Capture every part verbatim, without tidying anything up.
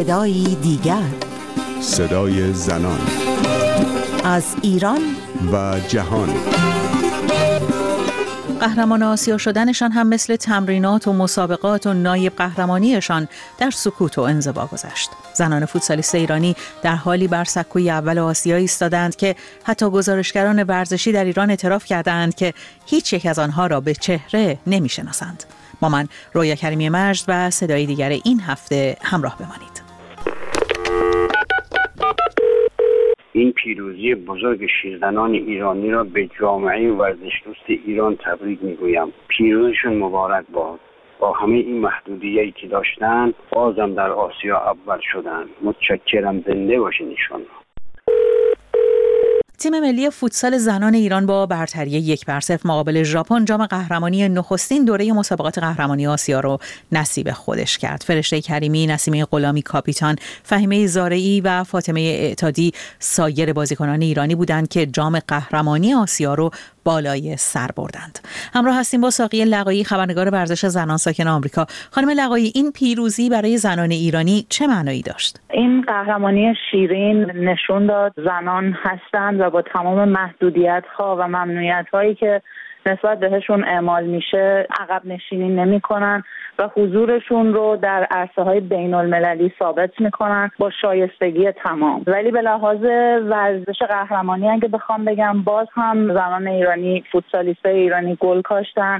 صدایی دیگر، صدای زنان از ایران و جهان. قهرمان آسیا شدنشان هم مثل تمرینات و مسابقات و نایب قهرمانیشان در سکوت و انزوا گذشت. زنان فوتسالیست ایرانی در حالی بر سکوی اول آسیا ایستادند که حتی گزارشگران ورزشی در ایران اعتراف کردند که هیچ یک از آنها را به چهره نمی‌شناسند. با من رویا کریمی مجد و صدای دیگر این هفته همراه بمانید. این پیروزی بزرگ شیرزنان ایرانی را به جامعه ورزش دوست ایران تبریک میگویم. پیروزیشون مبارک باد. با همه این محدودیتی که داشتن بازم در آسیا اول شدن. متشکرم، زنده باشین ایشان. تیم ملی فوتسال زنان ایران با برتری یک بر صفر مقابل ژاپن جام قهرمانی نخستین دوره مسابقات قهرمانی آسیا رو نصیب خودش کرد. فرشته کریمی، نسیمه غلامی کاپیتان، فهیمه زارعی و فاطمه اعتادی سایر بازیکنان ایرانی بودند که جام قهرمانی آسیا رو بالای سر بردند. همراه هستیم با ساقیه لقایی، خبرنگار ورزش زنان ساکن آمریکا. خانم لقایی، این پیروزی برای زنان ایرانی چه معنایی داشت؟ این قهرمانی شیرین نشون داد زنان هستند و با تمام محدودیت‌ها و ممنوعیت‌هایی که نسبت بهشون اعمال میشه عقب نشینی نمی‌کنن و حضورشون رو در عرصه‌های بین‌المللی ثابت می‌کنن با شایستگی تمام. ولی به لحاظ ورزش قهرمانی اگه بخوام بگم، باز هم زنان ایرانی، فوتسالیست ایرانی گل کاشتن.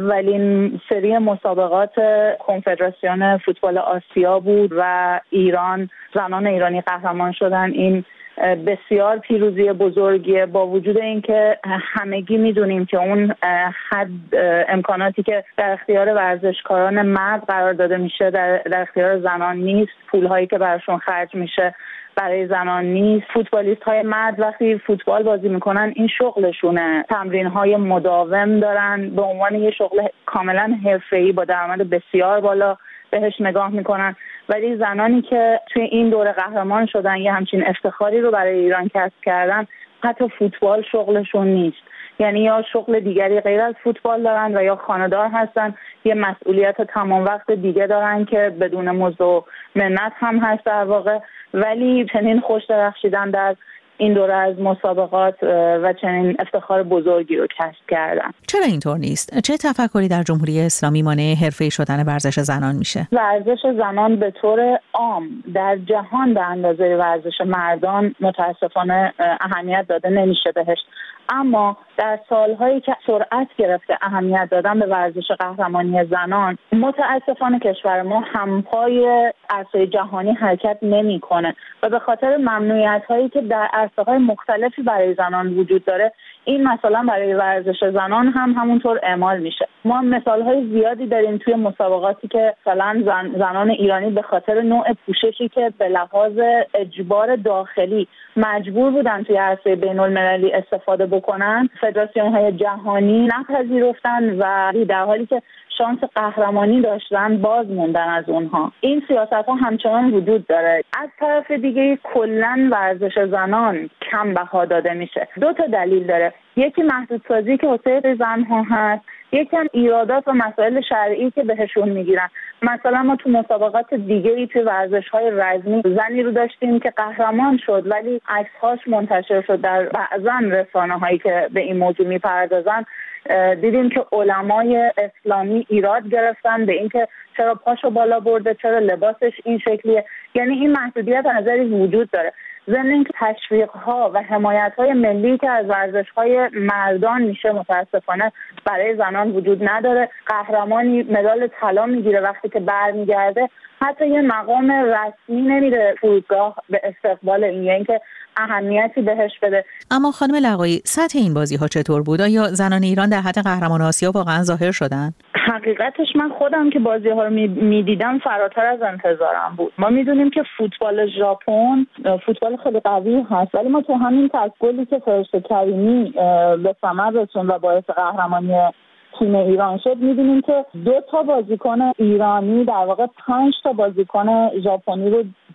اولین سری مسابقات کنفدراسیون فوتبال آسیا بود و ایران زنان ایرانی قهرمان شدن. این بسیار پیروزی بزرگیه، با وجود اینکه همگی میدونیم که اون حد امکاناتی که در اختیار ورزشکاران مرد قرار داده میشه در, در اختیار زنان نیست. پولهایی که براشون خرج میشه برای زنان نیست. فوتبالیست های مرد وقتی فوتبال بازی میکنن این شغلشونه، تمرین های مداوم دارن، به عنوان یه شغل کاملا حرفه‌ای با درآمد بسیار بالا بهش نگاه میکنن. ولی زنانی که توی این دوره قهرمان شدن یه همچین افتخاری رو برای ایران کسب کردن، حتی فوتبال شغلشون نیست. یعنی یا شغل دیگری غیر از فوتبال دارن و یا خانه‌دار هستن، یه مسئولیت تمام وقت دیگه دارن که بدون مزد و منت هم هست در واقع. ولی چنین خوش درخشیدن در این دوره از مسابقات و چنین افتخار بزرگی رو کسب کردن. چرا اینطور نیست؟ چه تفکری در جمهوری اسلامی مانع حرفه‌ای شدن ورزش زنان میشه؟ ورزش زنان به طور عام در جهان به اندازه ورزش مردان متاسفانه اهمیت داده نمیشه بهش. اما در سالهایی که سرعت گرفته اهمیت دادن به ورزش قهرمانی زنان، متاسفانه کشور ما همپای عرصه جهانی حرکت نمیکنه و به خاطر ممنوعیت‌هایی که در عرصه‌های مختلفی برای زنان وجود داره، این مثلا برای ورزش زنان هم همونطور اعمال میشه. ما مثال‌های زیادی داریم توی مسابقاتی که مثلا زن، زنان ایرانی به خاطر نوع پوششی که به لحاظ اجبار داخلی مجبور بودن توی عرصه بین‌المللی استفاده بکنن، فدراسیون‌های جهانی نپذیرفتن و در حالی که شانس قهرمانی داشتن باز موندن از اونها. این سیاست‌ها همچنان وجود داره. از طرف دیگه کلاً ورزش زنان کم بها داده میشه. دو تا دلیل داره. یکی محدودسازی که حوزه زن‌ها هست، یکی هم ایرادات و مسائل شرعی که بهشون میگیرن. مثلا ما تو مسابقات دیگه‌ای تو ورزش‌های رزمی زنی رو داشتیم که قهرمان شد، ولی عکس‌هاش منتشر شد در بعضا رسانه‌هایی که به این موضوع می‌پردازن. دیدیم که علمای اسلامی ایراد گرفتن به اینکه چرا پاشو بالا برده، چرا لباسش این شکلیه. یعنی این محدودیت نظری وجود داره. ضمن اینکه تشویق‌ها و حمایت‌های ملی که از ورزش‌های مردان میشه متاسفانه برای زنان وجود نداره. قهرمانی مدال طلا میگیره، وقتی که برمیگرده حتی یه مقام رسمی نمیره فرودگاه به استقبال این، یعنی که اهمیتی بهش بده. اما خانم لقایی، سطح این بازی‌ها چطور بود؟ آیا زنان ایران در حد قهرمان آسیا واقعا ظاهر شدن؟ حقیقتش من خودم که بازی‌ها رو می‌دیدم فراتر از انتظارم بود. ما می‌دونیم که فوتبال ژاپن فوتبال خیلی قوی هست، ولی ما تو همین تک گلی که فرشته کریمی به ثمر رسوند و باعث قهرمانی تیم ایران شد، می‌دونیم که دو تا بازیکن ایرانی در واقع پنج تا بازیکن ژاپنی رو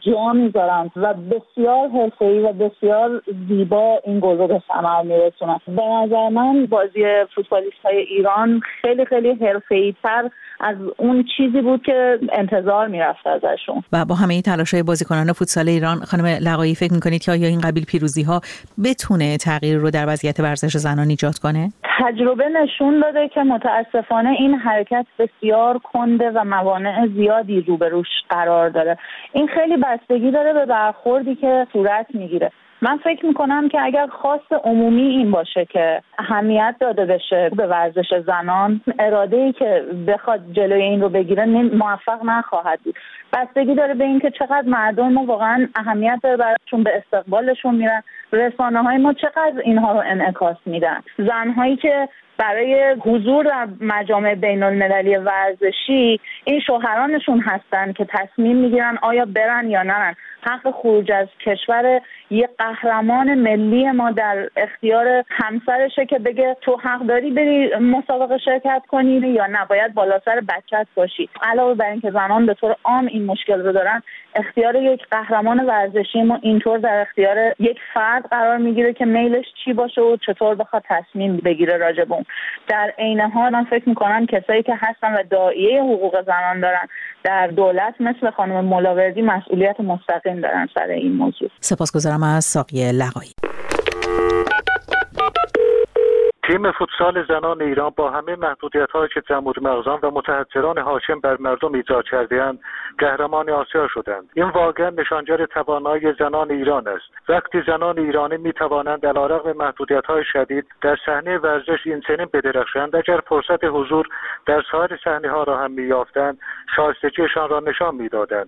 جا میذارن و بسیار حرفه‌ای و بسیار زیبا این گل به ثمر میرسونن. به نظر من بازی فوتبالیست‌های ایران خیلی خیلی حرفه‌ای‌تر از اون چیزی بود که انتظار میرفت ازشون. و با همه تلاش‌های بازیکنان فوتسال ایران، خانم لقایی، فکر می‌کنید که آیا این قبیل پیروزی‌ها بتونه تغییر رو در وضعیت ورزش زنان ایجاد کنه؟ تجربه نشون داده که متاسفانه این حرکت بسیار کنده و موانع زیادی روبروش قرار داره. این خیلی بستگی داره به برخوردی که صورت میگیره. من فکر میکنم که اگر خواست عمومی این باشه که اهمیت داده بشه به ورزش زنان، اراده‌ای که بخواد جلوی این رو بگیره موفق نخواهد بود. بستگی داره به این که چقدر مردم ما واقعا اهمیت داره براشون، به استقبالشون میرن، رسانه‌های ما چقدر اینها رو انعکاس میدن. زنهایی که برای حضور در مجامع بین المللی ورزشی این شوهرانشون هستن که تصمیم میگیرن آیا برن یا نرن. حق خروج از کشور یه قهرمان ملی ما در اختیار همسرشه که بگه تو حق داری بری مسابقه شرکت کنی یا نه، باید بالا سر بچت باشی. علاوه بر اینکه زنان به طور عام این مشکل رو دارن، اختیار یک قهرمان ورزشی ما اینطور در اختیار یک فرد قرار میگیره که میلش چی باشه و چطور بخواد تصمیم بگیره راجع به اون. در عین حال من فکر میکنم کسایی که هستن و داعیه حقوق زنان دارن در دولت مثل خانم ملاوردی مسئولیت مستقیم دارن سر این موضوع. سپاسگزارم از ساقیه لقایی. تیم فوتسال زنان ایران با همه محدودیت‌هایی که جمهوری مغزان و متحجران حاکم بر مردم ایجاد کرده‌اند، قهرمان آسیا شدند. این واقعا نشانگر توانایی زنان ایران است. وقتی زنان ایرانی می‌توانند علیرغم محدودیت‌های شدید در صحنه ورزش این چنین بدرخشند، اگر فرصت حضور در سایر صحنه‌ها را هم می‌یافتند، شایستگیشان را نشان می‌دادند.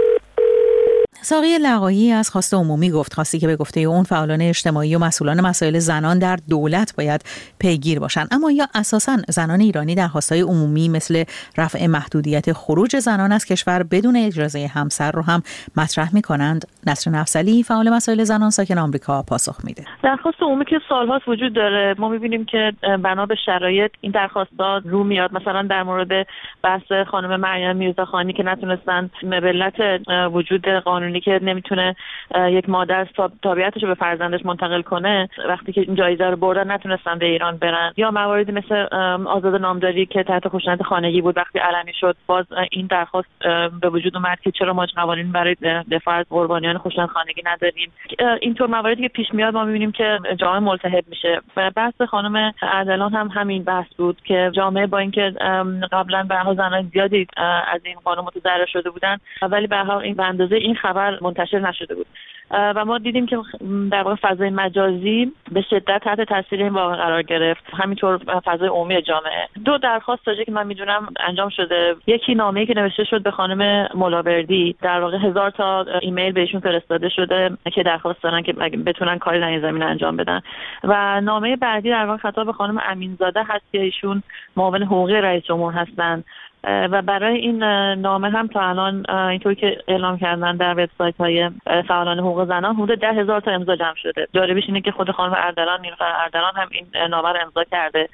ساقیه لقایی از خواست عمومی گفت، خواستی که به گفته اون فعالان اجتماعی و مسئولان مسائل زنان در دولت باید پیگیر باشن. اما یا اساساً زنان ایرانی درخواست‌های عمومی مثل رفع محدودیت خروج زنان از کشور بدون اجازه همسر رو هم مطرح می‌کنند؟ نسرین افضلی، فعال مسائل زنان ساکن آمریکا، پاسخ میده. درخواست عمومی که سال‌هاست وجود داره، ما می‌بینیم که بنا به شرایط این درخواست‌ها رو میاد. مثلا در مورد بحث خانم مریم میرزاخانی که نتونستن به علت وجود قانونی که نمیتونه یک مادر تابعیتش رو به فرزندش منتقل کنه، وقتی که این جایزه رو بردن نتونستن به ایران برن. یا مواردی مثل آزاد نامداری که تحت خشونت خانگی بود، وقتی علنی شد باز این درخواست به وجود اومد که چرا ما قوانین برای دفاع از قربانیان خشونت خانگی نداریم. اینطور مواردی که پیش میاد ما میبینیم که جامعه ملتهب میشه. بحث خانم اردلان هم همین بحث بود که جامعه با اینکه قبلا به هر زنان زیادی از این قانون متضرر شده بودن، ولی به هر حال این به اندازه این خبر منتشر نشده بود و ما دیدیم که در واقع فضای مجازی به شدت تحت تاثیر این واقعه قرار گرفت، همینطور فضای عمومی جامعه. دو درخواست تا که من میدونم انجام شده. یکی نامه‌ای که نوشته شد به خانم ملاوردی، در واقع هزار تا ایمیل بهشون فرستاده شده که درخواست دارن که بتونن کاری در این زمینه انجام بدن. و نامه بعدی در واقع خطاب به خانم امینزاده هست که ایشون معاون حقوقی رئیس جمهور هستن و برای این نامه هم تا الان اینطوری که اعلام کردن در وبسایت‌های فعالان حقوق زنان حدود ده هزار تا امضا جمع شده. جالبش اینه که خود خانم اردلان نیلوفر اردلان هم این نامه رو امضا کرده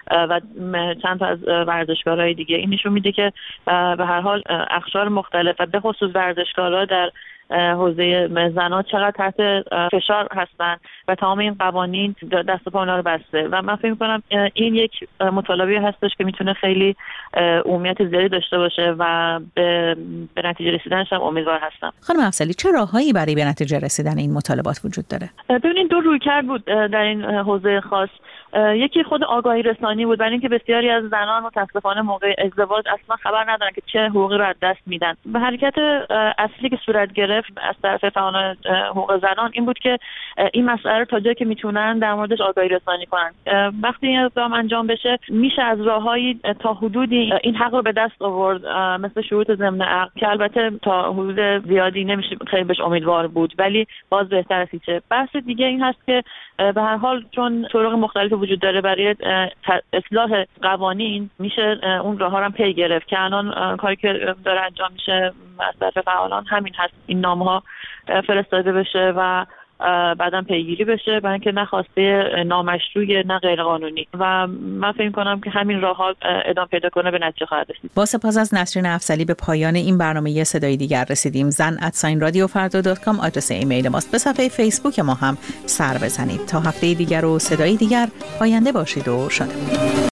و چند تا از ورزشکارهای دیگه. این نشون میده که به هر حال اقشار مختلف و به خصوص ورزشکارها در حوزه زنان چقدر تحت فشار هستن و تمام این قوانین دست و پا اونا رو بسته و من فکر می‌کنم این یک مطالبه هستش که میتونه خیلی عمومیت زیادی داشته باشه و به, به نتیجه رسیدنش هم امیدوار هستم. خانم افضلی، چه راههایی برای به نتیجه رسیدن این مطالبات وجود داره؟ ببینید دو رویکرد بود در این حوزه خاص. یکی خود آگاهی رسانی بود، برای اینکه بسیاری از زنان متاسفانه موقع ازدواج اصلا خبر ندارن که چه حقوقی رو از دست میدن. به حرکت اصلی که صورت گرفت از طرف فعالان حقوق زنان این بود که این مسئله رو تا جایی که میتونن در موردش آگاهی رسانی کنن. وقتی این اقدام انجام بشه میشه از راههایی تا حدودی این حق رو به دست آورد، مثل شروط ضمن عقد که البته تا حدود زیادی نمیشه خیلی بهش امیدوار بود ولی باز بهتر از هیچه. بحث دیگه این هست که به هر حال چون طرق مختلف وجود داره برای اصلاح قوانین، میشه اون راهها رو هم پی گرفت که الان کاری که داره انجام میشه از طرف فعالان همین هست، این نامه‌ها فرستاده بشه و بعداً پیگیری بشه، برای اینکه نه خواسته نامشروع نه غیر قانونی، و من فکر کنم که همین راه‌ها ادامه پیدا کنه به نتیجه خواهد رسید. با سپاس از نسرین افضلی به پایان این برنامه صدای دیگر رسیدیم. زن ات ساین رادیو فردا دات کام آدرس ایمیل ماست. به صفحه فیسبوک ما هم سر بزنید. تا هفته دیگر و صدای دیگر، پاینده باشید و شاد.